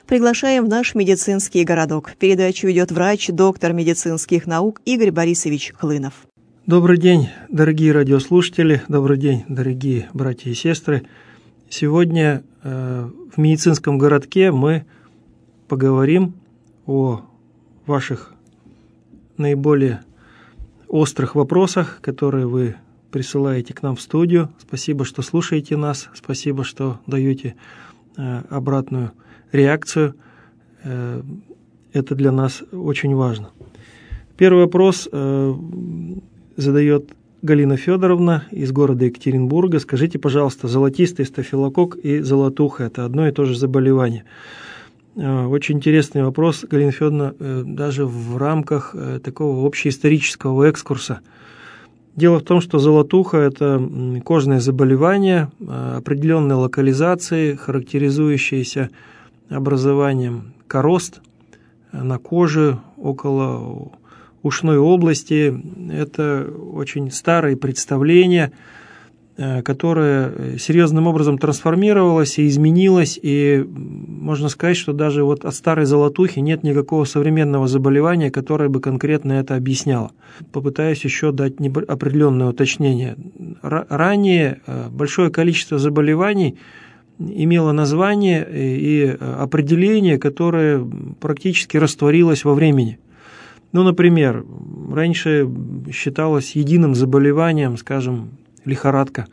Приглашаем в наш медицинский городок. Передачу ведет врач, доктор медицинских наук Игорь Борисович Хлынов. Добрый день, дорогие радиослушатели, добрый день, дорогие братья и сестры. Сегодня в медицинском городке мы поговорим о ваших наиболее острых вопросах, которые вы присылаете к нам в студию. Спасибо, что слушаете нас, спасибо, что даете обратную реакцию. Это для нас очень важно. Первый вопрос задает Галина Федоровна из города Екатеринбурга. Скажите, пожалуйста, золотистый стафилококк и золотуха – это одно и то же заболевание? Очень интересный вопрос, Галина Федоровна, даже в рамках такого общеисторического экскурса. Дело в том, что золотуха – это кожное заболевание определенной локализации, характеризующееся образованием корозд на коже около ушной области. Это очень старое представление, которое серьезным образом трансформировалось и изменилось, и можно сказать, что даже вот от старой золотухи нет никакого современного заболевания, которое бы конкретно это объясняло. Попытаюсь еще дать определенное уточнение. Ранее большое количество заболеваний имело название и определение, которое практически растворилось во времени. Ну, например, раньше считалось единым заболеванием, скажем, лихорадка.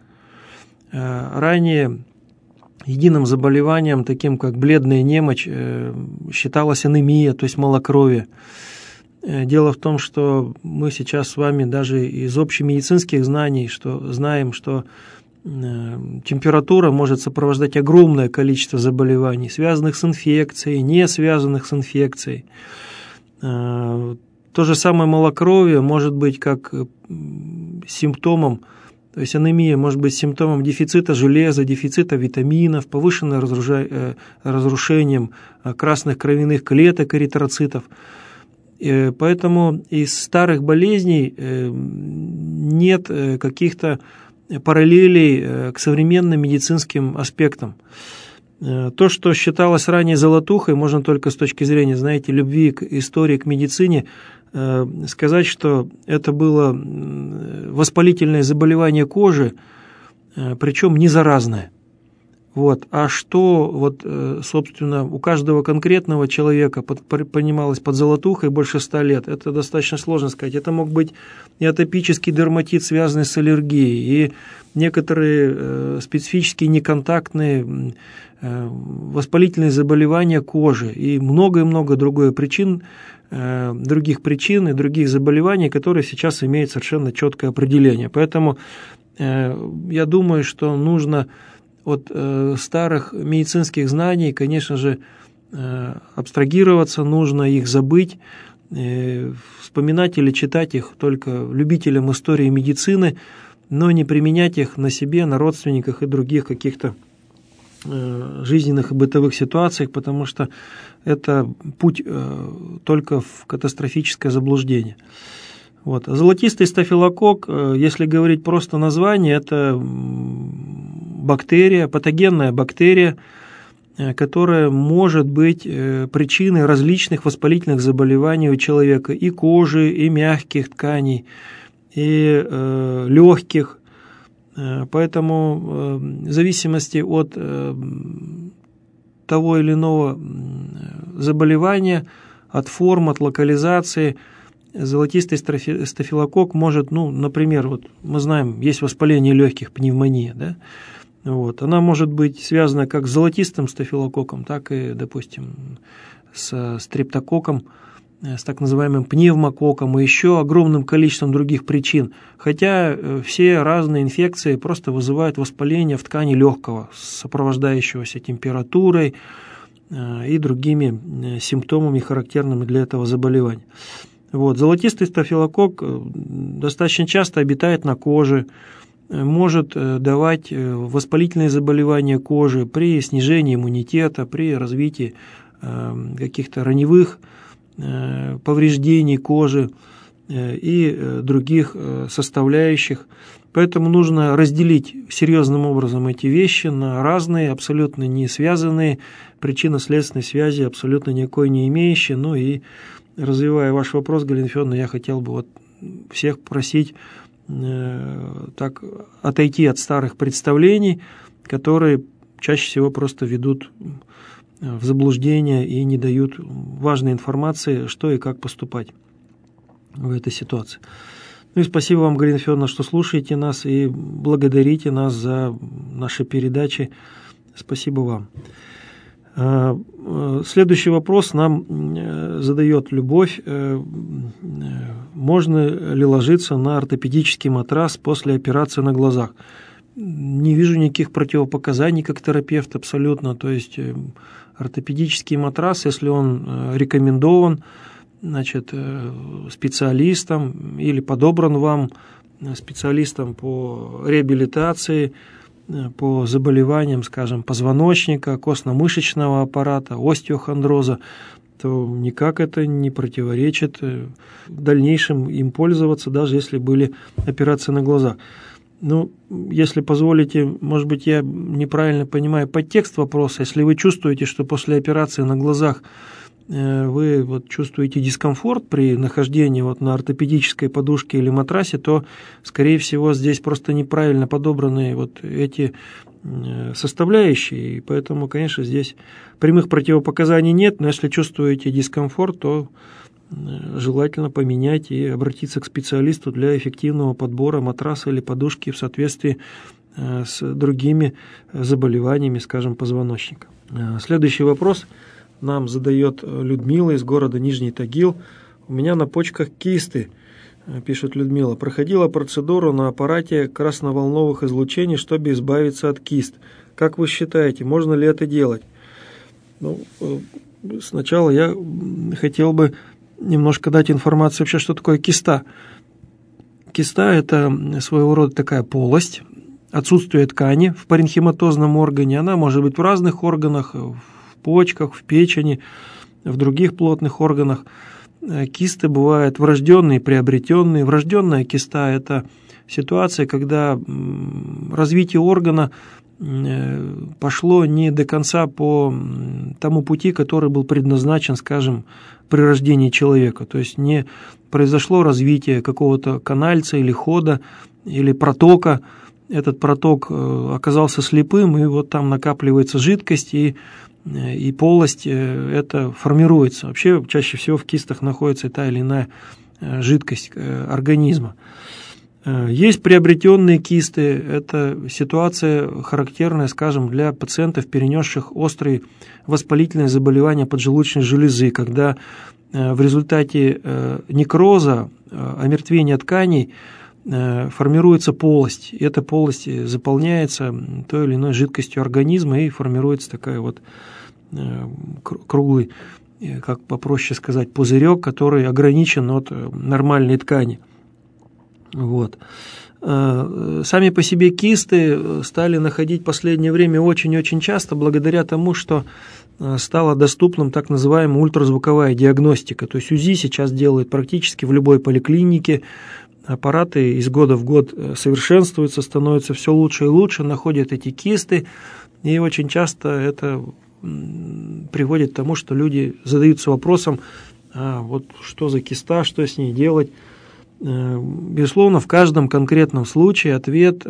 Ранее единым заболеванием, таким как бледная немочь, считалась анемия, то есть малокровие. Дело в том, что мы сейчас с вами даже из общемедицинских знаний знаем, что температура может сопровождать огромное количество заболеваний, связанных с инфекцией, не связанных с инфекцией. То же самое малокровие может быть как симптомом, то есть анемия может быть симптомом дефицита железа, дефицита витаминов, повышенным разрушением красных кровяных клеток, эритроцитов. Поэтому из старых болезней нет каких-то параллелей к современным медицинским аспектам. То, что считалось ранее золотухой, можно только с точки зрения, знаете, любви к истории, к медицине, сказать, что это было воспалительное заболевание кожи, причем не заразное. Вот. А что, собственно, у каждого конкретного человека понималось под золотухой больше 100 лет, это достаточно сложно сказать. Это мог быть и атопический дерматит, связанный с аллергией, и некоторые специфические неконтактные воспалительные заболевания кожи, и много-много других причин и других заболеваний, которые сейчас имеют совершенно четкое определение. Поэтому я думаю, что нужно от старых медицинских знаний, конечно же, абстрагироваться, нужно их забыть, вспоминать или читать их только любителям истории медицины, но не применять их на себе, на родственниках и других каких-то жизненных и бытовых ситуациях, потому что это путь только в катастрофическое заблуждение. Вот. Золотистый стафилококк, если говорить просто название, это бактерия, патогенная бактерия, которая может быть причиной различных воспалительных заболеваний у человека, и кожи, и мягких тканей, и легких. Поэтому в зависимости от того или иного заболевания, от форм, от локализации, золотистый стафилококк может, например, мы знаем, есть воспаление легких, пневмония, да? Вот. Она может быть связана как с золотистым стафилококком, так и, допустим, с стрептококком, с так называемым пневмококком и еще огромным количеством других причин. Хотя все разные инфекции просто вызывают воспаление в ткани легкого, сопровождающегося температурой и другими симптомами, характерными для этого заболевания. Вот. Золотистый стафилококк достаточно часто обитает на коже, может давать воспалительные заболевания кожи при снижении иммунитета, при развитии каких-то раневых повреждений кожи и других составляющих Поэтому нужно разделить серьезным образом эти вещи на разные, абсолютно не связанные, причинно-следственной связи абсолютно никакой не имеющие. Ну и развивая ваш вопрос, Галина Федоровна, я хотел бы всех просить так отойти от старых представлений, которые чаще всего просто ведут в заблуждение и не дают важной информации, что и как поступать в этой ситуации. Ну и спасибо вам, Галина Федоровна, что слушаете нас и благодарите нас за наши передачи. Спасибо вам. Следующий вопрос нам задает Любовь. Можно ли ложиться на ортопедический матрас после операции на глазах? Не вижу никаких противопоказаний как терапевт абсолютно. То есть ортопедический матрас, если он рекомендован, значит, специалистом или подобран вам специалистом по реабилитации, по заболеваниям, скажем, позвоночника, костно-мышечного аппарата, остеохондроза, то никак это не противоречит дальнейшем им пользоваться, даже если были операции на глазах. Ну, если позволите, может быть, я неправильно понимаю подтекст вопроса. Если вы чувствуете, что после операции на глазах вы чувствуете дискомфорт при нахождении на ортопедической подушке или матрасе, то, скорее всего, здесь просто неправильно подобраны эти составляющие. И поэтому, конечно, здесь прямых противопоказаний нет, но если чувствуете дискомфорт, то желательно поменять и обратиться к специалисту для эффективного подбора матраса или подушки в соответствии с другими заболеваниями, скажем, позвоночника. Следующий вопрос нам задает Людмила из города Нижний Тагил. У меня на почках кисты, пишет Людмила. Проходила процедуру на аппарате красноволновых излучений, чтобы избавиться от кист. Как вы считаете, можно ли это делать? Ну, сначала я хотел бы немножко дать информацию вообще, что такое киста. Киста – это своего рода такая полость, отсутствие ткани в паренхиматозном органе. Она может быть в разных органах, в почках, в печени, в других плотных органах. Кисты бывают врожденные, приобретенные. Врожденная киста – это ситуация, когда развитие органа пошло не до конца по тому пути, который был предназначен, скажем, при рождении человека. То есть не произошло развитие какого-то канальца или хода, или протока. Этот проток оказался слепым, и там накапливается жидкость, и полость это формируется. Вообще, чаще всего в кистах находится та или иная жидкость организма. Есть приобретенные кисты. Это ситуация характерная, скажем, для пациентов, перенесших острые воспалительные заболевания поджелудочной железы, когда в результате некроза, омертвения тканей формируется полость. И эта полость заполняется той или иной жидкостью организма, и формируется такая круглый, как попроще сказать, пузырек, который ограничен от нормальной ткани. Сами по себе кисты стали находить в последнее время очень-очень часто благодаря тому, что стала доступным так называемая ультразвуковая диагностика. То есть УЗИ сейчас делают практически в любой поликлинике. Аппараты из года в год совершенствуются, становятся все лучше и лучше, находят эти кисты. И очень часто это приводит к тому, что люди задаются вопросом, что за киста, что с ней делать. Безусловно, в каждом конкретном случае ответ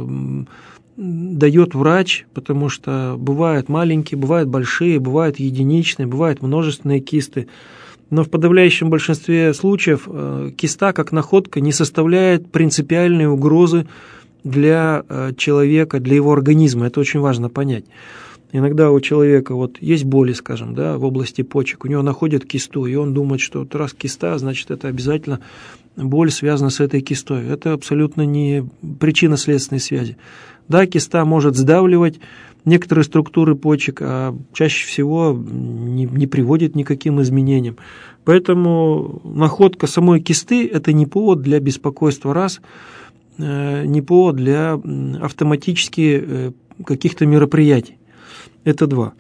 дает врач, потому что бывают маленькие, бывают большие, бывают единичные, бывают множественные кисты. Но в подавляющем большинстве случаев киста как находка не составляет принципиальной угрозы для человека, для его организма. Это очень важно понять. Иногда у человека есть боли, скажем, в области почек, у него находят кисту, и он думает, что раз киста, значит, это обязательно боль связана с этой кистой. Это абсолютно не причинно-следственной связи. Да, киста может сдавливать некоторые структуры почек, а чаще всего не приводит к никаким изменениям. Поэтому находка самой кисты – это не повод для беспокойства, не повод для автоматически каких-то мероприятий. Это 2.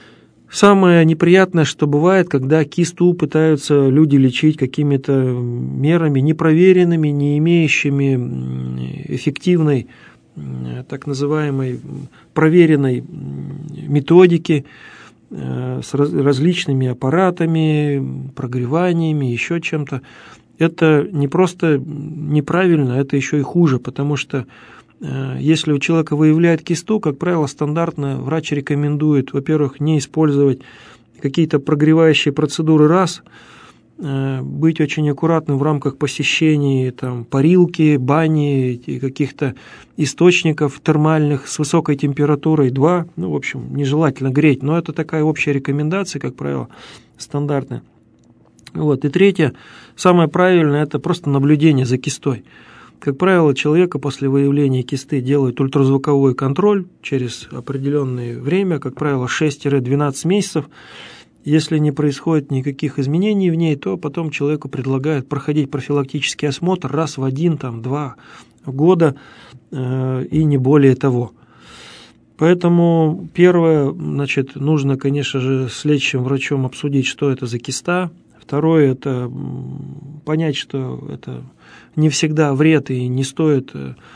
Самое неприятное, что бывает, когда кисту пытаются люди лечить какими-то мерами непроверенными, не имеющими эффективной, так называемой, проверенной методики, с различными аппаратами, прогреваниями, еще чем-то. Это не просто неправильно, это еще и хуже, потому что если у человека выявляет кисту, как правило, стандартно врач рекомендует, во-первых, не использовать какие-то прогревающие процедуры раз, быть очень аккуратным в рамках посещений там, парилки, бани и каких-то источников термальных с высокой температурой 2, в общем, нежелательно греть, но это такая общая рекомендация, как правило, стандартная. Вот. И третье, самое правильное, это просто наблюдение за кистой. Как правило, человека после выявления кисты делают ультразвуковой контроль через определенное время, как правило, 6-12 месяцев. Если не происходит никаких изменений в ней, то потом человеку предлагают проходить профилактический осмотр раз в 1-2 года и не более того. Поэтому первое, нужно, конечно же, с лечащим врачом обсудить, что это за киста. Второе – это понять, что это не всегда вред и не стоит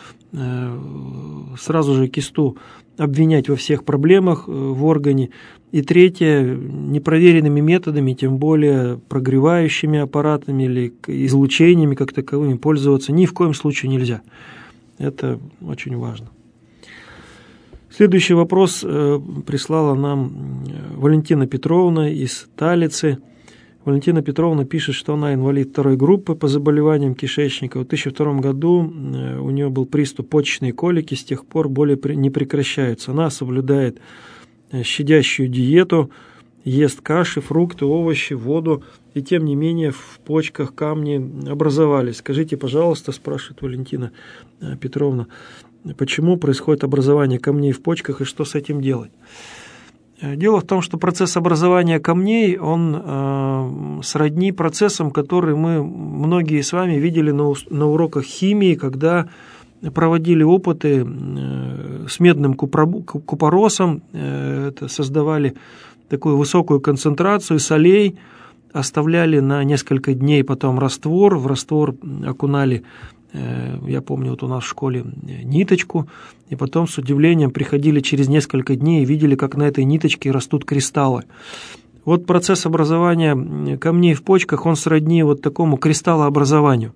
сразу же кисту обвинять во всех проблемах в органе. И третье – непроверенными методами, тем более прогревающими аппаратами или излучениями как таковыми пользоваться ни в коем случае нельзя. Это очень важно. Следующий вопрос прислала нам Валентина Петровна из Талицы. Валентина Петровна пишет, что она инвалид второй группы по заболеваниям кишечника. В 2002 году у нее был приступ почечной колики, с тех пор боли не прекращаются. Она соблюдает щадящую диету, ест каши, фрукты, овощи, воду, и тем не менее в почках камни образовались. Скажите, пожалуйста, спрашивает Валентина Петровна, почему происходит образование камней в почках и что с этим делать? Дело в том, что процесс образования камней, он сродни процессам, которые мы многие с вами видели на уроках химии, когда проводили опыты с медным купоросом, это создавали такую высокую концентрацию солей, оставляли на несколько дней потом раствор, в раствор окунали, я помню, вот у нас в школе ниточку, и потом с удивлением приходили через несколько дней и видели, как на этой ниточке растут кристаллы. Вот процесс образования камней в почках, он сродни вот такому кристаллообразованию.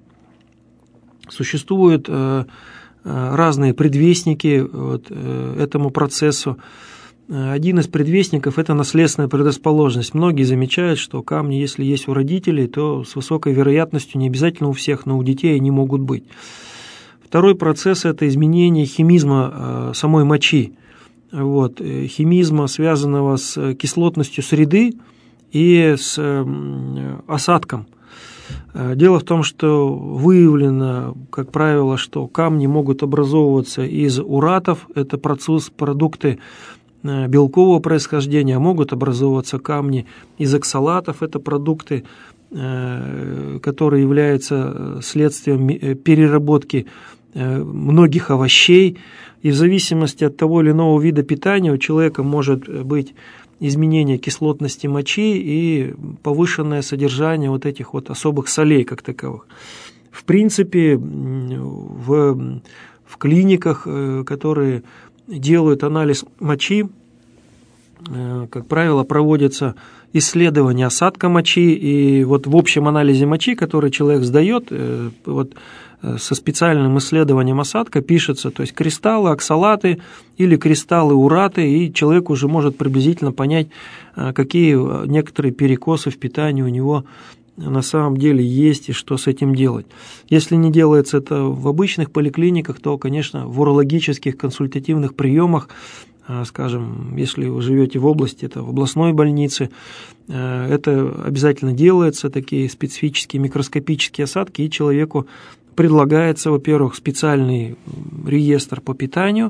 Существуют разные предвестники этому процессу. Один из предвестников – это наследственная предрасположенность. Многие замечают, что камни, если есть у родителей, то с высокой вероятностью, не обязательно у всех, но у детей они могут быть. Второй процесс – это изменение химизма самой мочи. Химизма, связанного с кислотностью среды и с осадком. Дело в том, что выявлено, как правило, что камни могут образовываться из уратов, это продукты белкового происхождения, могут образовываться камни из оксалатов, это продукты, которые являются следствием переработки многих овощей, и в зависимости от того или иного вида питания у человека может быть изменение кислотности мочи и повышенное содержание вот этих вот особых солей как таковых. В принципе, в клиниках, которые делают анализ мочи, как правило, проводятся исследования осадка мочи, и вот в общем анализе мочи, который человек сдает, со специальным исследованием осадка пишется, то есть кристаллы, оксалаты или кристаллы, ураты, и человек уже может приблизительно понять, какие некоторые перекосы в питании у него на самом деле есть и что с этим делать. Если не делается это в обычных поликлиниках, то, конечно, в урологических консультативных приемах, скажем, если вы живете в области, это в областной больнице, это обязательно делается, такие специфические микроскопические осадки, и человеку предлагается, во-первых, специальный реестр по питанию,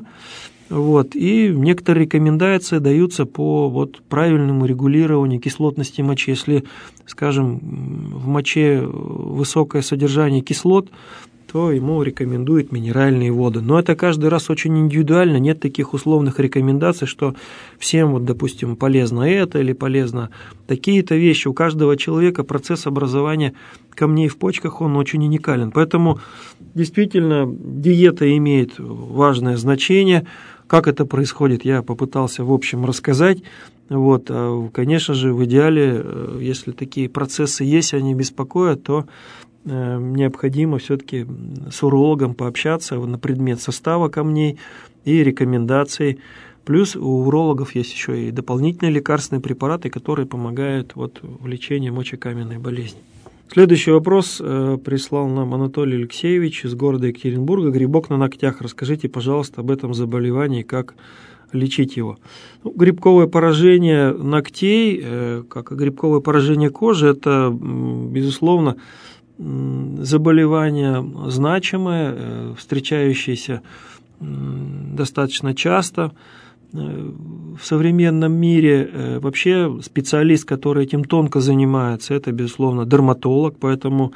и некоторые рекомендации даются по правильному регулированию кислотности мочи. Если, скажем, в моче высокое содержание кислот, то ему рекомендуют минеральные воды. Но это каждый раз очень индивидуально, нет таких условных рекомендаций, что всем, вот, допустим, полезно это или полезно такие-то вещи. У каждого человека процесс образования камней в почках, он очень уникален. Поэтому действительно диета имеет важное значение. Как это происходит, я попытался в общем рассказать. Вот, конечно же, в идеале, если такие процессы есть, они беспокоят, то необходимо все-таки с урологом пообщаться на предмет состава камней и рекомендаций. Плюс у урологов есть еще и дополнительные лекарственные препараты, которые помогают вот в лечении мочекаменной болезни. Следующий вопрос прислал нам Анатолий Алексеевич из города Екатеринбурга. Грибок на ногтях. Расскажите, пожалуйста, об этом заболевании, как лечить его. Грибковое поражение ногтей, как и грибковое поражение кожи, это, безусловно, заболевание значимое, встречающееся достаточно часто в современном мире. Вообще специалист, который этим тонко занимается, это, безусловно, дерматолог, поэтому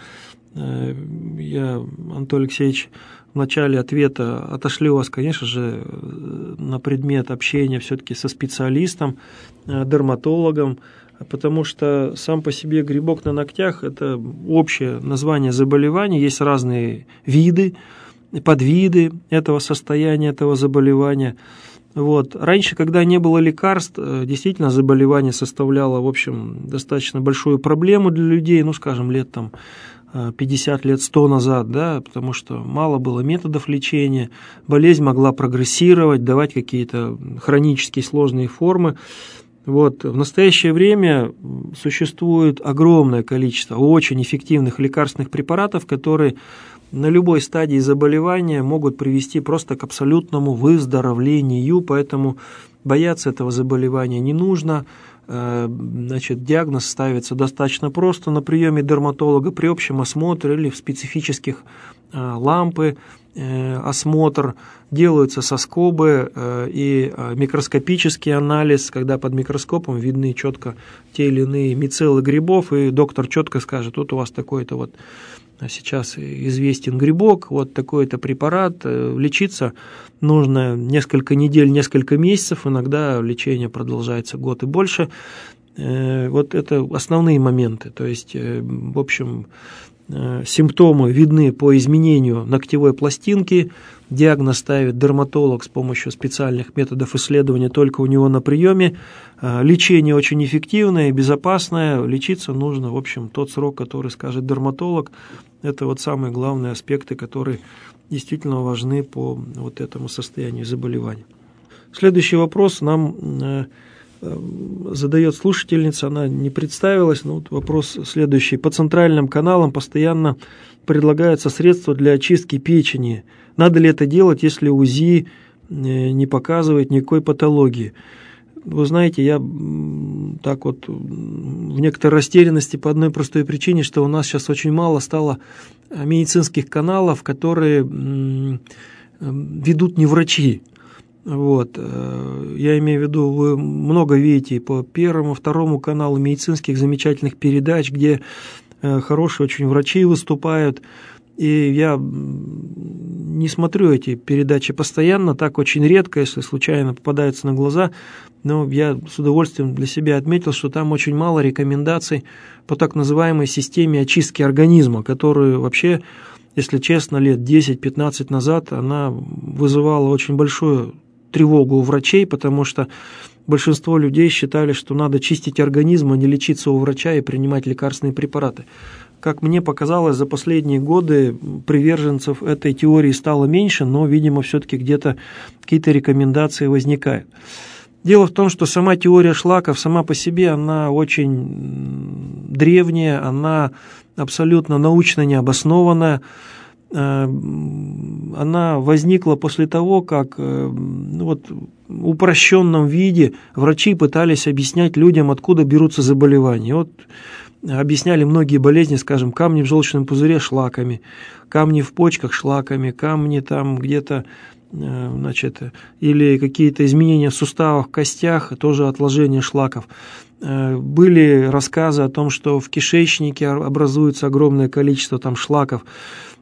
я, Анатолий Алексеевич, в начале ответа отошлю вас, конечно же, на предмет общения все-таки со специалистом, дерматологом, потому что сам по себе грибок на ногтях – это общее название заболевания, есть разные виды, подвиды этого состояния, этого заболевания. Вот. Раньше, когда не было лекарств, действительно заболевание составляло, в общем, достаточно большую проблему для людей, ну, скажем, лет там 50 лет, 100 назад, да, потому что мало было методов лечения, болезнь могла прогрессировать, давать какие-то хронические сложные формы. Вот. В настоящее время существует огромное количество очень эффективных лекарственных препаратов, которые на любой стадии заболевания могут привести просто к абсолютному выздоровлению, поэтому бояться этого заболевания не нужно. Значит, диагноз ставится достаточно просто на приеме дерматолога при общем осмотре или в специфических лампы, осмотр, делаются соскобы и микроскопический анализ, когда под микроскопом видны четко те или иные мицеллы грибов, и доктор четко скажет, вот у вас такой-то вот сейчас известен грибок, вот такой-то препарат, лечиться нужно несколько недель, несколько месяцев, иногда лечение продолжается год и больше. Вот это основные моменты, то есть, в общем, симптомы видны по изменению ногтевой пластинки, диагноз ставит дерматолог с помощью специальных методов исследования только у него на приеме. Лечение очень эффективное и безопасное, лечиться нужно, в общем, тот срок, который скажет дерматолог. Это вот самые главные аспекты, которые действительно важны по вот этому состоянию заболевания. Следующий вопрос нам задает слушательница, она не представилась, но вот вопрос следующий. По центральным каналам постоянно предлагаются средства для очистки печени. Надо ли это делать, если УЗИ не показывает никакой патологии? Вы знаете, я так вот в некоторой растерянности по одной простой причине, что у нас сейчас очень мало стало медицинских каналов, которые ведут не врачи. Вот. Я имею в виду, вы много видите по Первому, Второму каналу медицинских замечательных передач, где хорошие очень врачи выступают. И я не смотрю эти передачи постоянно, так очень редко, если случайно попадаются на глаза. Но я с удовольствием для себя отметил, что там очень мало рекомендаций по так называемой системе очистки организма, которую вообще, если честно, лет 10-15 назад она вызывала очень большую тревогу у врачей, потому что большинство людей считали, что надо чистить организм, а не лечиться у врача и принимать лекарственные препараты. Как мне показалось, за последние годы приверженцев этой теории стало меньше, но, видимо, все-таки где-то какие-то рекомендации возникают. Дело в том, что сама теория шлаков сама по себе, она очень древняя, она абсолютно научно необоснованная. Она возникла после того, как вот, в упрощенном виде врачи пытались объяснять людям, откуда берутся заболевания. Вот объясняли многие болезни, скажем, камни в желчном пузыре шлаками, камни в почках шлаками, камни там где-то, значит, или какие-то изменения в суставах, в костях, тоже отложение шлаков. Были рассказы о том, что в кишечнике образуется огромное количество там шлаков.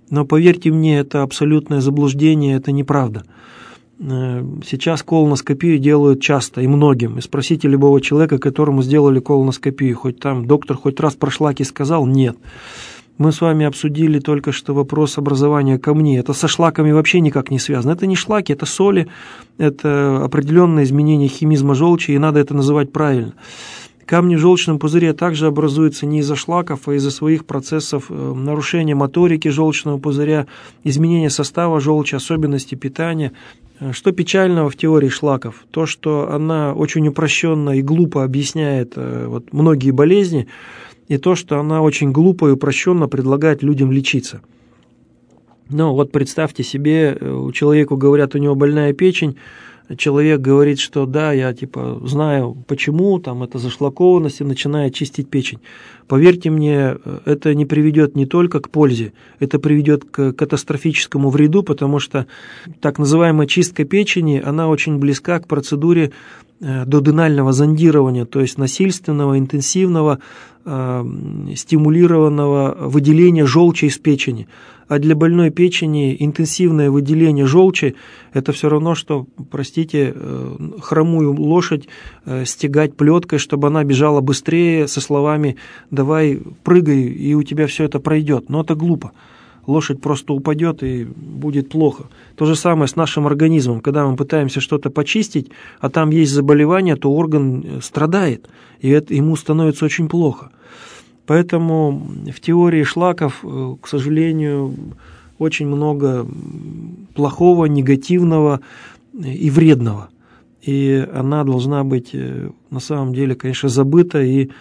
Но поверьте мне, это абсолютное заблуждение, это неправда. Сейчас колоноскопию делают часто и многим. И спросите любого человека, которому сделали колоноскопию, хоть там доктор хоть раз про шлаки сказал, нет. Мы с вами обсудили только что вопрос образования камней. Это со шлаками вообще никак не связано. Это не шлаки, это соли, это определенное изменение химизма желчи, и надо это называть правильно. Камни в желчном пузыре также образуются не из-за шлаков, а из-за своих процессов нарушения моторики желчного пузыря, изменения состава желчи, особенностей питания. Что печального в теории шлаков? То, что она очень упрощенно и глупо объясняет многие болезни, и то, что она очень глупо и упрощенно предлагает людям лечиться. Ну вот представьте себе, человеку говорят, у него больная печень, человек говорит, что да, я знаю почему, там это зашлакованность, и начинает чистить печень. Поверьте мне, это не приведет не только к пользе, это приведет к катастрофическому вреду, потому что так называемая чистка печени, она очень близка к процедуре доденального зондирования, то есть насильственного, интенсивного, стимулированного выделения желчи из печени. А для больной печени интенсивное выделение желчи – это все равно, что, простите, хромую лошадь стегать плеткой, чтобы она бежала быстрее со словами «давай, прыгай, и у тебя все это пройдет». Но это глупо. Лошадь просто упадет и будет плохо. То же самое с нашим организмом. Когда мы пытаемся что-то почистить, а там есть заболевание, то орган страдает, и ему становится очень плохо. Поэтому в теории шлаков, к сожалению, очень много плохого, негативного и вредного. И она должна быть на самом деле, конечно, забыта и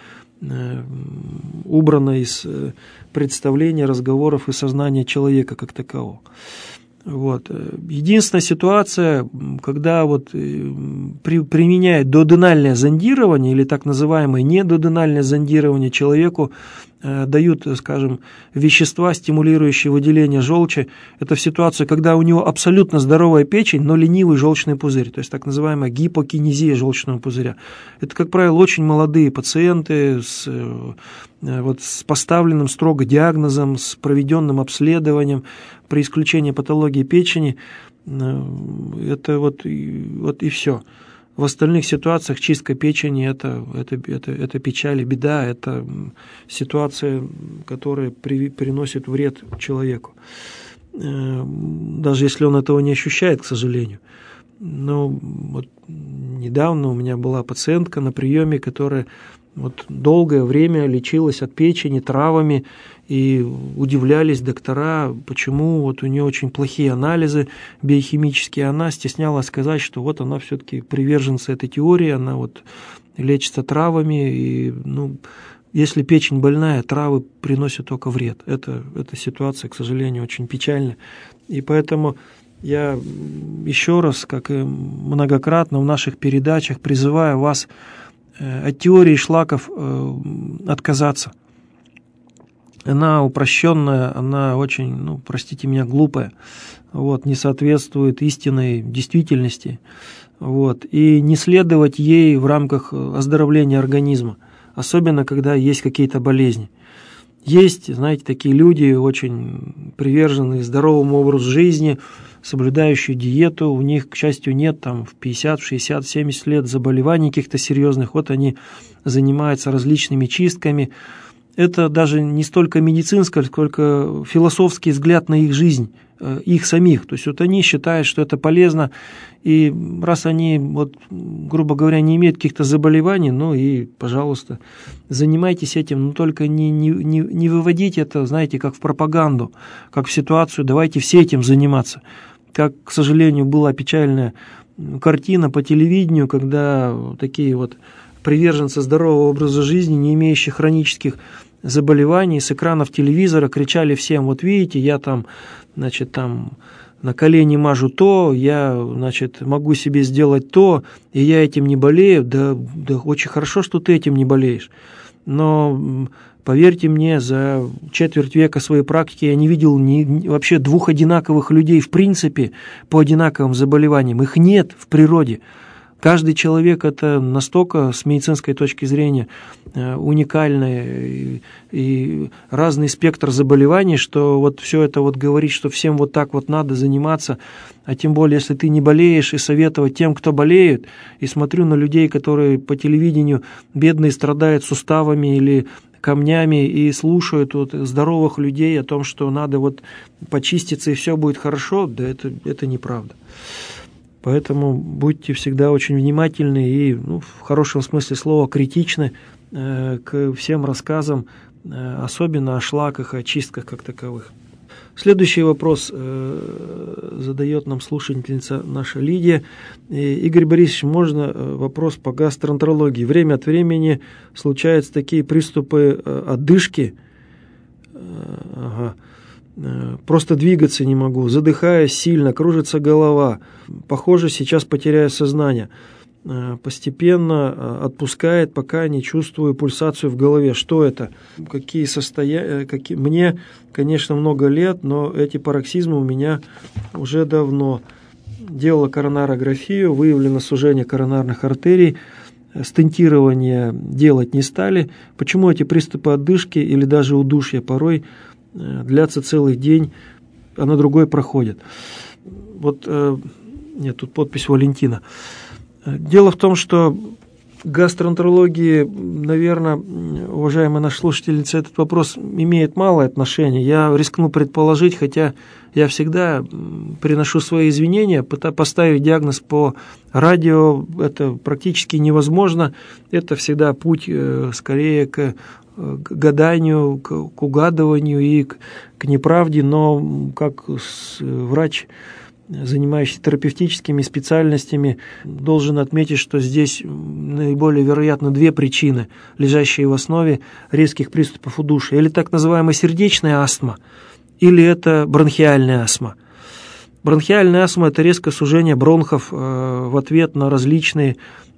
убрана из представления, разговоров и сознания человека как такового. Вот. Единственная ситуация, когда применяют доденальное зондирование или так называемое недоденальное зондирование, человеку дают, скажем, вещества, стимулирующие выделение желчи. Это в ситуации, когда у него абсолютно здоровая печень, но ленивый желчный пузырь, то есть так называемая гипокинезия желчного пузыря. Это, как правило, очень молодые пациенты с поставленным строго диагнозом, с проведенным обследованием, при исключении патологии печени. Это и все. В остальных ситуациях чистка печени это печаль и беда, это ситуация, которая приносит вред человеку. Даже если он этого не ощущает, к сожалению. Но недавно у меня была пациентка на приеме, которая долгое время лечилась от печени травами, и удивлялись доктора, почему у нее очень плохие анализы биохимические. Она стеснялась сказать, что она все-таки приверженца этой теории, она лечится травами, и если печень больная, травы приносят только вред. Эта ситуация, к сожалению, очень печальна. И поэтому я еще раз, как и многократно в наших передачах, призываю вас от теории шлаков отказаться. Она упрощенная, она очень, простите меня, глупая, не соответствует истинной действительности, и не следовать ей в рамках оздоровления организма, особенно когда есть какие-то болезни. Есть, знаете, такие люди, очень приверженные здоровому образу жизни, соблюдающие диету, у них, к счастью, нет в 50, 60, 70 лет заболеваний каких-то серьезных, они занимаются различными чистками. Это даже не столько медицинское, сколько философский взгляд на их жизнь, их самих. То есть они считают, что это полезно, и раз они, грубо говоря, не имеют каких-то заболеваний, пожалуйста, занимайтесь этим, но только не выводите это, знаете, как в пропаганду, как в ситуацию, давайте все этим заниматься. Как, к сожалению, была печальная картина по телевидению, когда такие приверженцы здорового образа жизни, не имеющие хронических заболеваний, с экранов телевизора кричали всем: видите, я на колени мажу то, я, могу себе сделать то, и я этим не болею. Да очень хорошо, что ты этим не болеешь. Но поверьте мне, за четверть века своей практики я не видел вообще двух одинаковых людей в принципе по одинаковым заболеваниям. Их нет в природе. Каждый человек – это настолько, с медицинской точки зрения, уникальный и разный спектр заболеваний, что вот все это вот говорить, что всем вот так вот надо заниматься, а тем более, если ты не болеешь, и советовать тем, кто болеет, и смотрю на людей, которые по телевидению бедные страдают суставами или камнями, и слушают вот здоровых людей о том, что надо вот почиститься и все будет хорошо, да это неправда. Поэтому будьте всегда очень внимательны и, в хорошем смысле слова, критичны к всем рассказам, особенно о шлаках, о чистках как таковых. Следующий вопрос задает нам слушательница наша Лидия. Игорь Борисович, можно вопрос по гастроэнтерологии? Время от времени случаются такие приступы одышки. Просто двигаться не могу, задыхаюсь сильно, кружится голова. Похоже, сейчас потеряю сознание. Постепенно отпускает, пока не чувствую пульсацию в голове. Что это? Какие состояния? Мне, конечно, много лет, но эти пароксизмы у меня уже давно. Делала коронарографию, выявлено сужение коронарных артерий. Стентирование делать не стали. Почему эти приступы одышки или даже удушья порой длятся целый день, а на другой проходят? Нет, тут подпись Валентина. Дело в том, что к гастроэнтерологии, наверное, уважаемая наша слушательница, этот вопрос имеет малое отношение. Я рискну предположить, хотя я всегда приношу свои извинения, поставить диагноз по радио это практически невозможно. Это всегда путь скорее к гаданию, к угадыванию и к неправде, но как врач, занимающийся терапевтическими специальностями, должен отметить, что здесь наиболее вероятно две причины, лежащие в основе резких приступов удушья. Или так называемая сердечная астма, или это бронхиальная астма. Бронхиальная астма – это резкое сужение бронхов в ответ на различные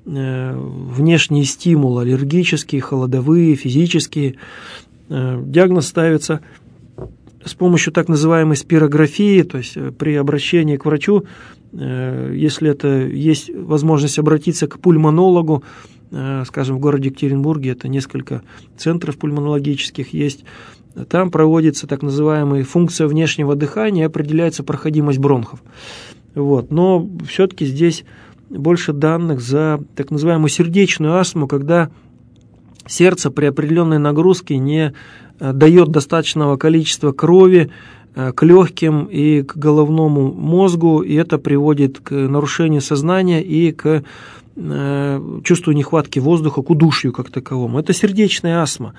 внешние стимулы, аллергические, холодовые, физические. Диагноз ставится с помощью так называемой спирографии, то есть при обращении к врачу, если это есть возможность обратиться к пульмонологу, скажем, в городе Екатеринбурге это несколько центров пульмонологических есть, там проводится так называемая функция внешнего дыхания и определяется проходимость бронхов. Но все-таки здесь больше данных за так называемую сердечную астму, когда сердце при определенной нагрузке не дает достаточного количества крови к легким и к головному мозгу, и это приводит к нарушению сознания и к чувству нехватки воздуха, к удушью как таковому. Это сердечная астма.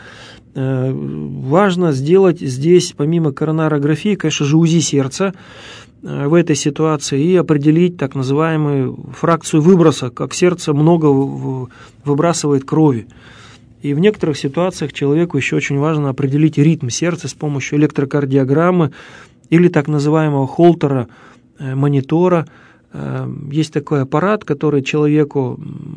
Важно сделать здесь, помимо коронарографии, конечно же, УЗИ сердца в этой ситуации и определить так называемую фракцию выброса, как сердце много выбрасывает крови. И в некоторых ситуациях человеку еще очень важно определить ритм сердца с помощью электрокардиограммы или так называемого холтера, монитора. Есть такой аппарат, который человеку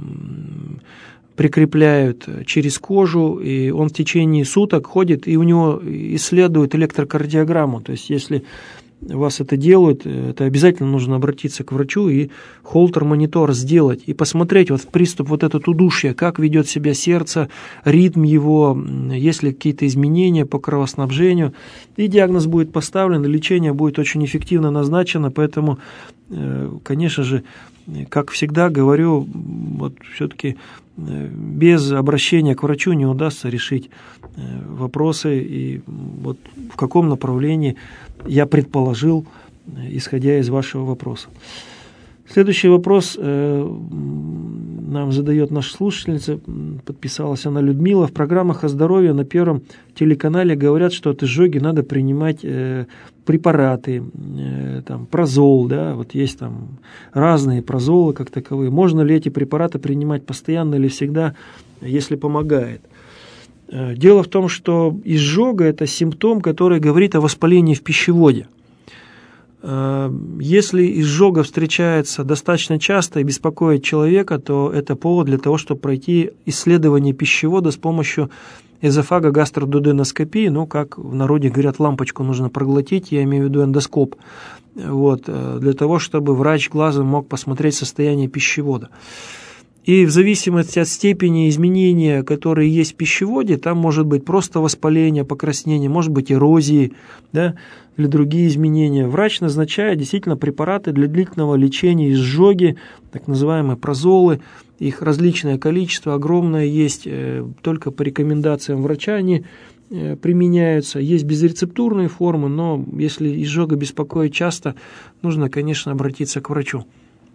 прикрепляют через кожу, и он в течение суток ходит, и у него исследует электрокардиограмму. То есть, если вас это делают, это обязательно нужно обратиться к врачу и холтер-монитор сделать, и посмотреть в приступ этот удушья, как ведет себя сердце, ритм его, есть ли какие-то изменения по кровоснабжению, и диагноз будет поставлен, и лечение будет очень эффективно назначено, поэтому, конечно же, как всегда говорю, все-таки без обращения к врачу не удастся решить вопросы, и в каком направлении я предположил, исходя из вашего вопроса. Следующий вопрос нам задает наша слушательница, подписалась она Людмила. В программах о здоровье на Первом телеканале говорят, что от изжоги надо принимать препараты, прозол, есть разные прозолы как таковые. Можно ли эти препараты принимать постоянно или всегда, если помогает? Дело в том, что изжога – это симптом, который говорит о воспалении в пищеводе. Если изжога встречается достаточно часто и беспокоит человека, то это повод для того, чтобы пройти исследование пищевода с помощью эзофагогастродуденоскопии, как в народе говорят, лампочку нужно проглотить, я имею в виду эндоскоп, для того, чтобы врач глазом мог посмотреть состояние пищевода. И в зависимости от степени изменения, которые есть в пищеводе, там может быть просто воспаление, покраснение, может быть эрозии, или другие изменения. Врач назначает действительно препараты для длительного лечения изжоги, так называемые прозолы. Их различное количество, огромное есть, только по рекомендациям врача они применяются. Есть безрецептурные формы, но если изжога беспокоит часто, нужно, конечно, обратиться к врачу.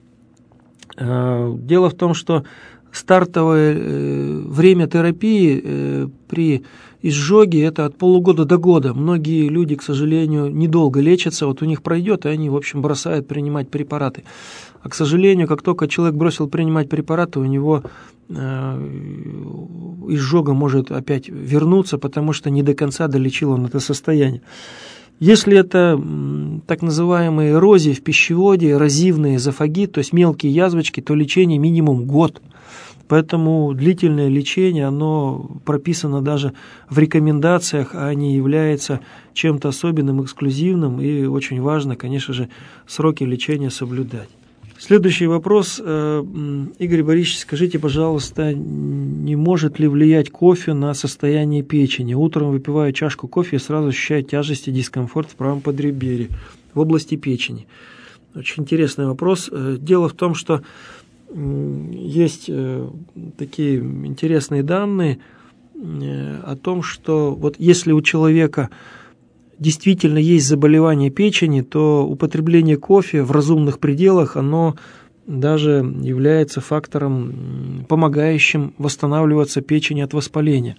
Дело в том, что стартовое время терапии при изжоге – это от полугода до года. Многие люди, к сожалению, недолго лечатся, у них пройдет, и они, в общем, бросают принимать препараты. А, к сожалению, как только человек бросил принимать препараты, у него изжога может опять вернуться, потому что не до конца долечил он это состояние. Если это так называемые эрозии в пищеводе, эрозивные эзофагит, то есть мелкие язвочки, то лечение минимум год. Поэтому длительное лечение, оно прописано даже в рекомендациях, а не является чем-то особенным, эксклюзивным. И очень важно, конечно же, сроки лечения соблюдать. Следующий вопрос. Игорь Борисович, скажите, пожалуйста, не может ли влиять кофе на состояние печени? Утром выпиваю чашку кофе и сразу ощущаю тяжесть и дискомфорт в правом подреберье, в области печени. Очень интересный вопрос. Дело в том, что есть такие интересные данные о том, что если у человека действительно есть заболевание печени, то употребление кофе в разумных пределах, оно даже является фактором, помогающим восстанавливаться печени от воспаления.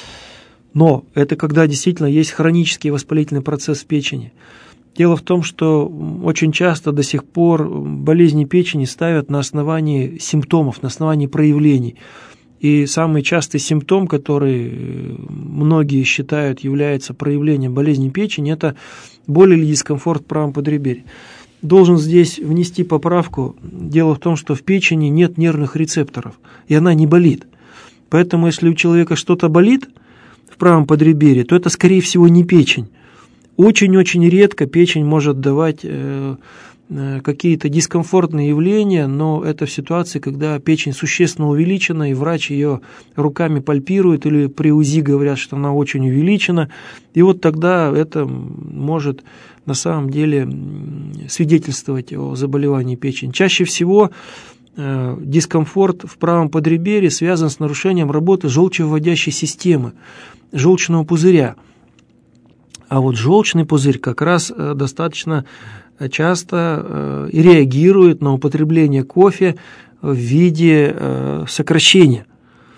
Но это когда действительно есть хронический воспалительный процесс в печени. Дело в том, что очень часто до сих пор болезни печени ставят на основании симптомов, на основании проявлений. И самый частый симптом, который многие считают является проявлением болезни печени, это боль или дискомфорт в правом подреберье. Должен здесь внести поправку. Дело в том, что в печени нет нервных рецепторов, и она не болит. Поэтому, если у человека что-то болит в правом подреберье, то это, скорее всего, не печень. Очень-очень редко печень может давать какие-то дискомфортные явления, но это в ситуации, когда печень существенно увеличена, и врач ее руками пальпирует, или при УЗИ говорят, что она очень увеличена, и тогда это может на самом деле свидетельствовать о заболевании печени. Чаще всего дискомфорт в правом подреберье связан с нарушением работы желчевыводящей системы, желчного пузыря. А желчный пузырь как раз достаточно часто реагирует на употребление кофе в виде сокращения.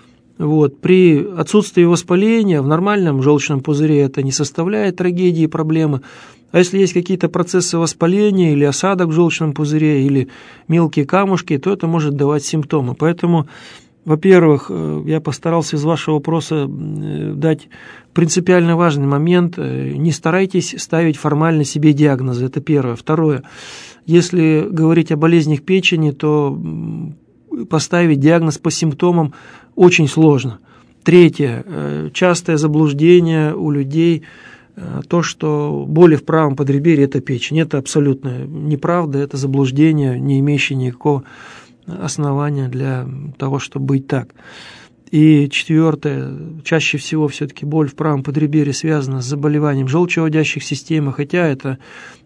При отсутствии воспаления в нормальном желчном пузыре это не составляет трагедии и проблемы. А если есть какие-то процессы воспаления или осадок в желчном пузыре, или мелкие камушки, то это может давать симптомы. Поэтому, во-первых, я постарался из вашего вопроса дать принципиально важный момент. Не старайтесь ставить формально себе диагнозы, это первое. Второе, если говорить о болезнях печени, то поставить диагноз по симптомам очень сложно. Третье, частое заблуждение у людей, то, что боли в правом подреберье – это печень. Это абсолютно неправда, это заблуждение, не имеющее никакого основания для того, чтобы быть так. И четвертое, чаще всего все-таки боль в правом подреберье связана с заболеванием желчевыводящих систем, хотя это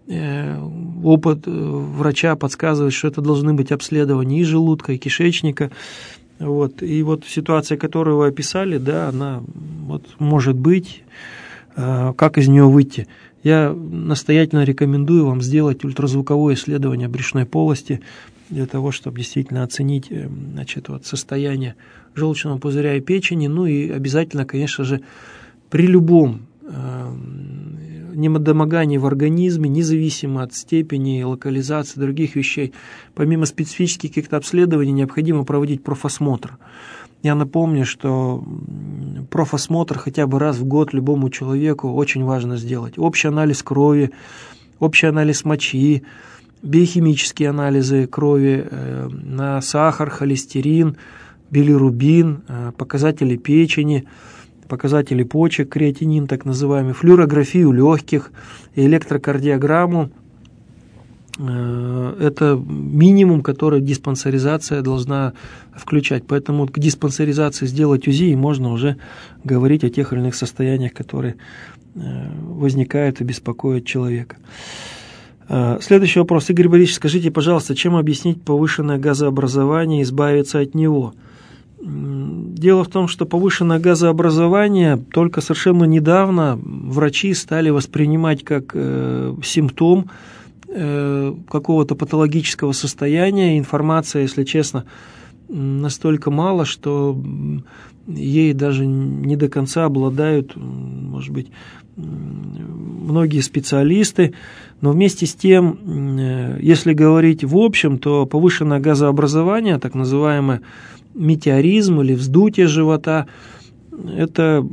опыт врача подсказывает, что это должны быть обследования и желудка, и кишечника. И ситуация, которую вы описали, да, она может быть, как из нее выйти. Я настоятельно рекомендую вам сделать ультразвуковое исследование брюшной полости для того, чтобы действительно оценить состояние желчного пузыря и печени. И обязательно, конечно же, при любом недомогании в организме, независимо от степени и локализации других вещей, помимо специфических каких-то обследований, необходимо проводить профосмотр. Я напомню, что профосмотр хотя бы раз в год любому человеку очень важно сделать. Общий анализ крови, общий анализ мочи, биохимические анализы крови на сахар, холестерин, билирубин, показатели печени, показатели почек, креатинин так называемый, флюорографию легких, электрокардиограмму. Это минимум, который диспансеризация должна включать. Поэтому к диспансеризации сделать УЗИ, и можно уже говорить о тех или иных состояниях, которые возникают и беспокоят человека. Следующий вопрос. Игорь Борисович, скажите, пожалуйста, чем объяснить повышенное газообразование и избавиться от него? Дело в том, что повышенное газообразование только совершенно недавно врачи стали воспринимать как симптом какого-то патологического состояния. Информация, если честно, настолько мало, что ей даже не до конца обладают, может быть, многие специалисты. Но вместе с тем, если говорить в общем, то повышенное газообразование, так называемое метеоризм или вздутие живота, это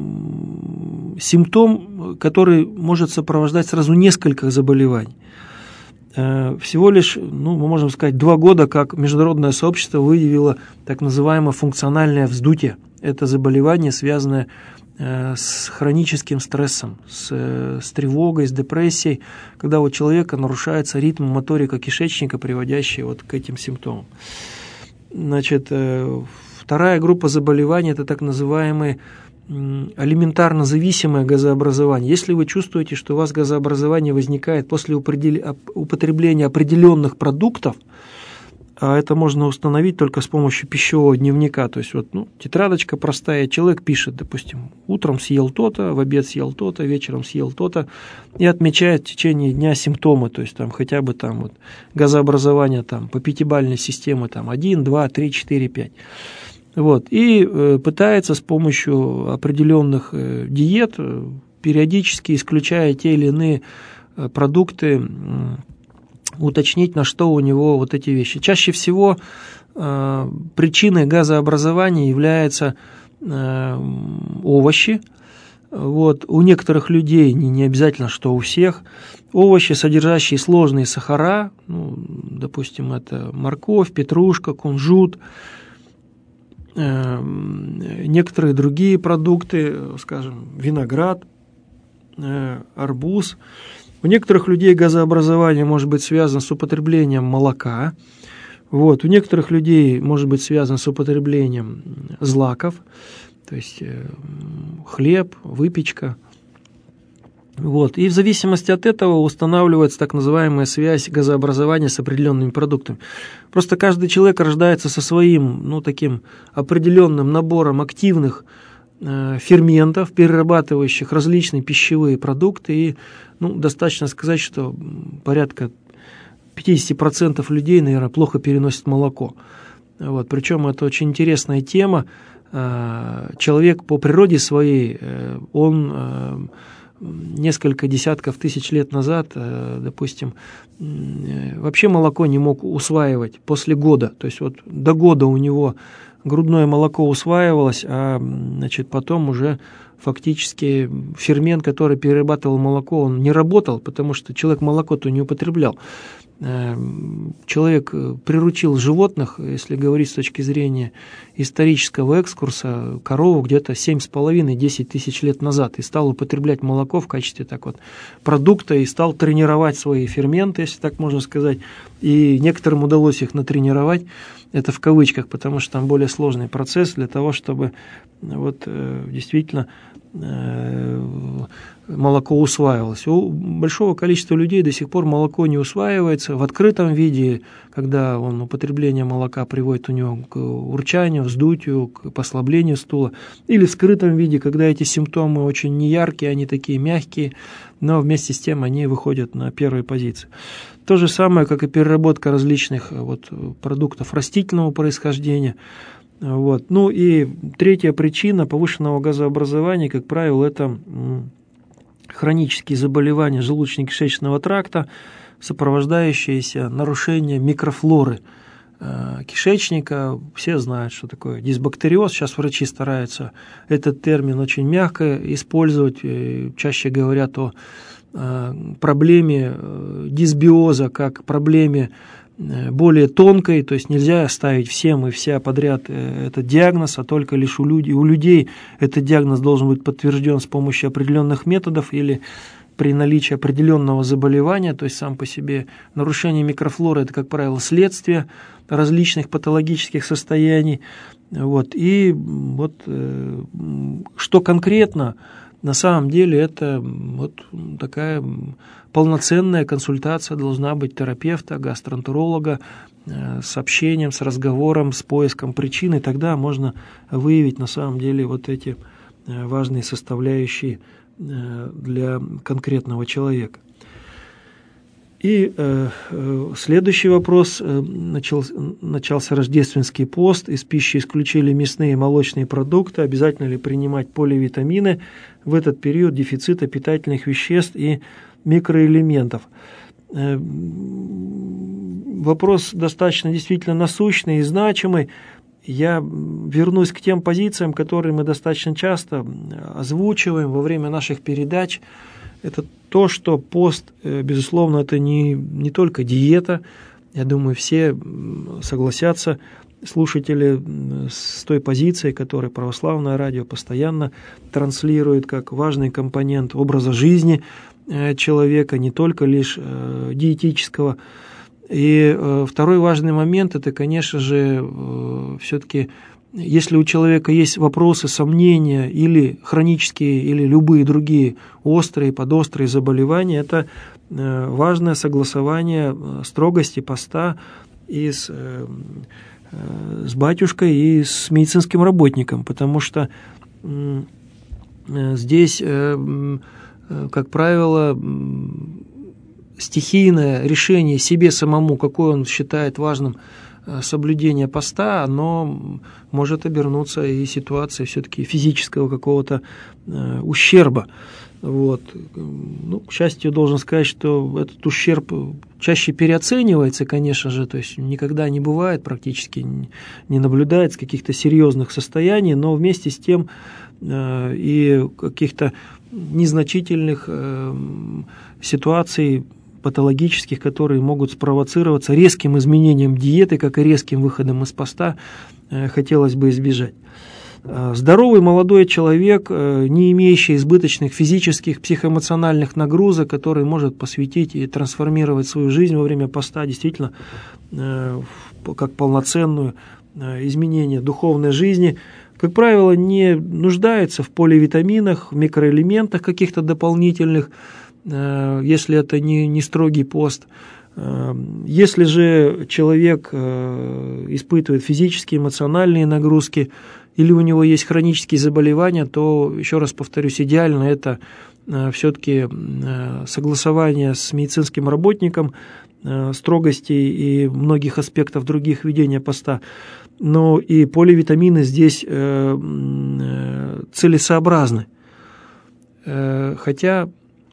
симптом, который может сопровождать сразу несколько заболеваний. Всего лишь, мы можем сказать, 2 года, как международное сообщество выявило так называемое функциональное вздутие. Это заболевание, связанное с хроническим стрессом, с тревогой, с депрессией, когда у человека нарушается ритм, моторика кишечника, приводящая вот к этим симптомам. Значит, вторая группа заболеваний – это так называемые алиментарно зависимое газообразование. Если вы чувствуете, что у вас газообразование возникает после употребления определенных продуктов, а это можно установить только с помощью пищевого дневника. То есть тетрадочка простая, человек пишет, допустим, утром съел то-то, в обед съел то-то, вечером съел то-то, и отмечает в течение дня симптомы, то есть хотя бы газообразование по 5-бальной системе 1, 2, 3, 4, 5. И пытается с помощью определенных диет, периодически исключая те или иные продукты, уточнить, на что у него вот эти вещи. Чаще всего причиной газообразования являются овощи. У некоторых людей, не обязательно, что у всех, овощи, содержащие сложные сахара, допустим, это морковь, петрушка, кунжут, некоторые другие продукты, скажем, виноград, арбуз. У некоторых людей газообразование может быть связано с употреблением молока. У некоторых людей может быть связано с употреблением злаков, то есть хлеб, выпечка. И в зависимости от этого устанавливается так называемая связь газообразования с определенными продуктами. Просто каждый человек рождается со своим, таким определенным набором активных ферментов, перерабатывающих различные пищевые продукты. И достаточно сказать, что порядка 50% людей, наверное, плохо переносят молоко. Причем это очень интересная тема. Человек по природе своей, он несколько десятков тысяч лет назад, допустим, вообще молоко не мог усваивать после года. То есть до года у него грудное молоко усваивалось, а потом уже фактически фермент, который перерабатывал молоко, он не работал, потому что человек молоко-то не употреблял. Человек приручил животных, если говорить с точки зрения исторического экскурса, корову где-то 7,5-10 тысяч лет назад, и стал употреблять молоко в качестве продукта, и стал тренировать свои ферменты, если так можно сказать, и некоторым удалось их натренировать, это в кавычках, потому что там более сложный процесс для того, чтобы действительно молоко усваивалось. У большого количества людей до сих пор молоко не усваивается в открытом виде, когда употребление молока приводит у него к урчанию, вздутию, к послаблению стула, или в скрытом виде, когда эти симптомы очень неяркие, они такие мягкие, но вместе с тем они выходят на первые позиции. То же самое, как и переработка различных продуктов растительного происхождения. И третья причина повышенного газообразования, как правило, это хронические заболевания желудочно-кишечного тракта, сопровождающиеся нарушением микрофлоры кишечника. Все знают, что такое дисбактериоз. Сейчас врачи стараются этот термин очень мягко использовать. Чаще говорят о проблеме дисбиоза, как проблеме более тонкой, то есть нельзя ставить всем и вся подряд этот диагноз, а только лишь у людей этот диагноз должен быть подтвержден с помощью определенных методов или при наличии определенного заболевания, то есть сам по себе нарушение микрофлоры – это, как правило, следствие различных патологических состояний. Вот. И вот что конкретно, на самом деле это вот такая полноценная консультация должна быть терапевта, гастроэнтеролога с общением, с разговором, с поиском причин, и тогда можно выявить на самом деле вот эти важные составляющие для конкретного человека. И следующий вопрос. Начался рождественский пост, из пищи исключили мясные и молочные продукты. Обязательно ли принимать поливитамины в этот период дефицита питательных веществ и микроэлементов? Вопрос достаточно действительно насущный и значимый. Я вернусь к тем позициям, которые мы достаточно часто озвучиваем во время наших передач. Это то, что пост, безусловно, это не только диета. Я думаю, все согласятся, слушатели, с той позицией, которую Православное радио постоянно транслирует как важный компонент образа жизни человека, не только лишь диетического. И второй важный момент – это, конечно же, все-таки, если у человека есть вопросы, сомнения или хронические, или любые другие острые, подострые заболевания, это важное согласование строгости поста и с батюшкой, и с медицинским работником, потому что здесь, как правило, стихийное решение себе самому, какое он считает важным соблюдение поста, оно может обернуться и ситуацией все-таки физического какого-то ущерба. Вот. Ну, к счастью, должен сказать, что этот ущерб чаще переоценивается, конечно же, то есть никогда не бывает, практически не наблюдается каких-то серьезных состояний, но вместе с тем и каких-то незначительных ситуаций патологических, которые могут спровоцироваться резким изменением диеты, как и резким выходом из поста, хотелось бы избежать. Здоровый молодой человек, не имеющий избыточных физических, психоэмоциональных нагрузок, который может посвятить и трансформировать свою жизнь во время поста действительно как полноценную изменение духовной жизни, как правило, не нуждается в поливитаминах, в микроэлементах каких-то дополнительных, если это не строгий пост. Если же человек испытывает физические, эмоциональные нагрузки, или у него есть хронические заболевания, то, еще раз повторюсь, идеально это все-таки согласование с медицинским работником, строгости и многих аспектов других ведения поста. Но и поливитамины здесь целесообразны. Хотя,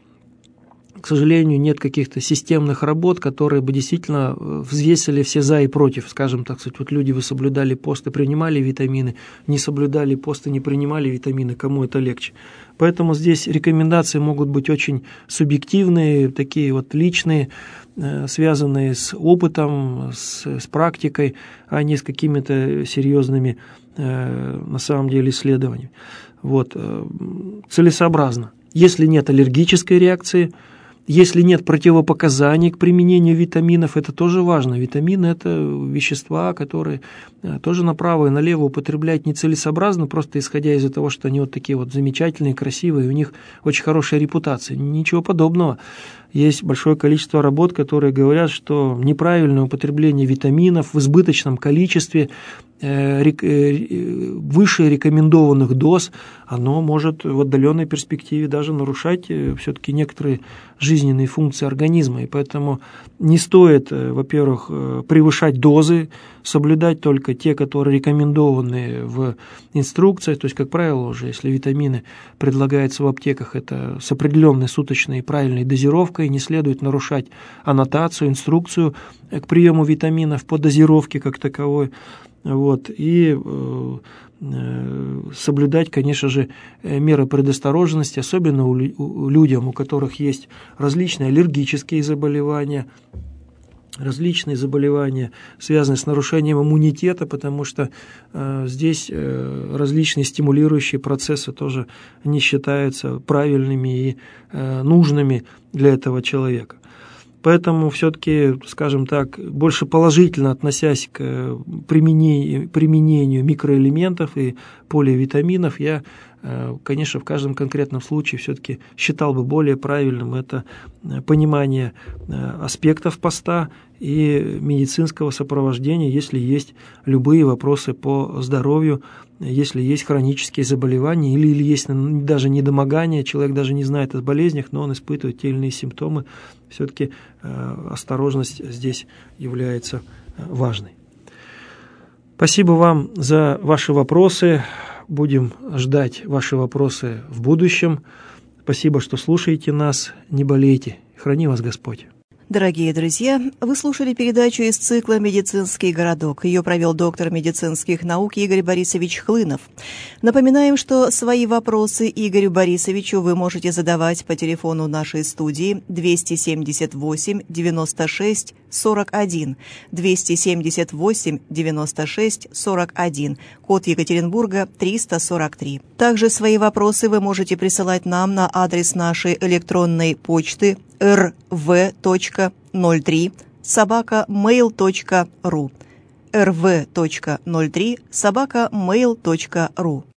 к сожалению, нет каких-то системных работ, которые бы действительно взвесили все за и против. Скажем, так сказать, вот люди, вы соблюдали пост и принимали витамины, не соблюдали пост и не принимали витамины, кому это легче. Поэтому здесь рекомендации могут быть очень субъективные, такие вот личные, связанные с опытом, с практикой, а не с какими-то серьезными, на самом деле, исследованиями. Вот. Целесообразно. Если нет аллергической реакции, если нет противопоказаний к применению витаминов, это тоже важно. Витамины – это вещества, которые тоже направо и налево употреблять нецелесообразно, просто исходя из-за того, что они вот такие вот замечательные, красивые, у них очень хорошая репутация. Ничего подобного. Есть большое количество работ, которые говорят, что неправильное употребление витаминов в избыточном количестве, выше рекомендованных доз, оно может в отдаленной перспективе даже нарушать все-таки некоторые жизненные функции организма. И поэтому не стоит, во-первых, превышать дозы, соблюдать только те, которые рекомендованы в инструкциях. То есть, как правило, уже если витамины предлагаются в аптеках, это с определенной суточной и правильной дозировкой, не следует нарушать аннотацию, инструкцию к приему витаминов по дозировке как таковой. и соблюдать, конечно же, меры предосторожности, особенно у людям, у которых есть различные аллергические заболевания, связанные с нарушением иммунитета, потому что здесь различные стимулирующие процессы тоже не считаются правильными и нужными для этого человека. Поэтому все-таки, скажем так, больше положительно относясь к применению микроэлементов и поливитаминов, я, конечно, в каждом конкретном случае все-таки считал бы более правильным это понимание аспектов поста и медицинского сопровождения, если есть любые вопросы по здоровью, если есть хронические заболевания или есть даже недомогание, человек даже не знает о болезнях, но он испытывает те или иные симптомы, все-таки осторожность здесь является важной. Спасибо вам за ваши вопросы. Будем ждать ваши вопросы в будущем. Спасибо, что слушаете нас. Не болейте. Храни вас Господь. Дорогие друзья, вы слушали передачу из цикла «Медицинский городок». Ее провел доктор медицинских наук Игорь Борисович Хлынов. Напоминаем, что свои вопросы Игорю Борисовичу вы можете задавать по телефону нашей студии 278 96 41, 278 96 41, код Екатеринбурга 343. Также свои вопросы вы можете присылать нам на адрес нашей электронной почты rv.03@mail.ru rv.03@mail.ru.